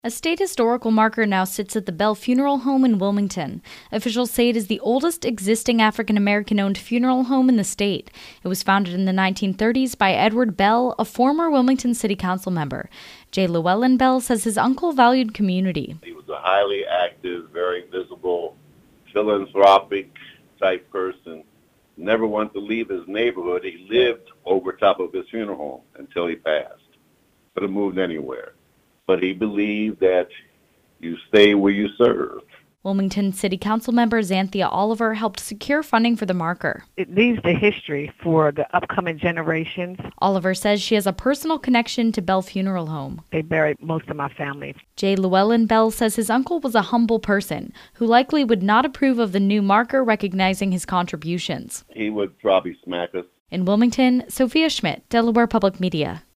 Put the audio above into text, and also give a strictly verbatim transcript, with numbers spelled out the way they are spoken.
A state historical marker now sits at the Bell Funeral Home in Wilmington. Officials say it is the oldest existing African-American-owned funeral home in the state. It was founded in the nineteen thirties by Edward Bell, a former Wilmington City Council member. J. Llewellyn Bell says his uncle valued community. He was a highly active, very visible, philanthropic type person. Never wanted to leave his neighborhood. He lived over top of his funeral home until he passed. Could have moved anywhere. But he believed that you stay where you serve. Wilmington City Council member Xanthia Oliver helped secure funding for the marker. It leaves the history for the upcoming generations. Oliver says she has a personal connection to Bell Funeral Home. They buried most of my family. J. Llewellyn Bell says his uncle was a humble person who likely would not approve of the new marker recognizing his contributions. He would probably smack us. In Wilmington, Sophia Schmidt, Delaware Public Media.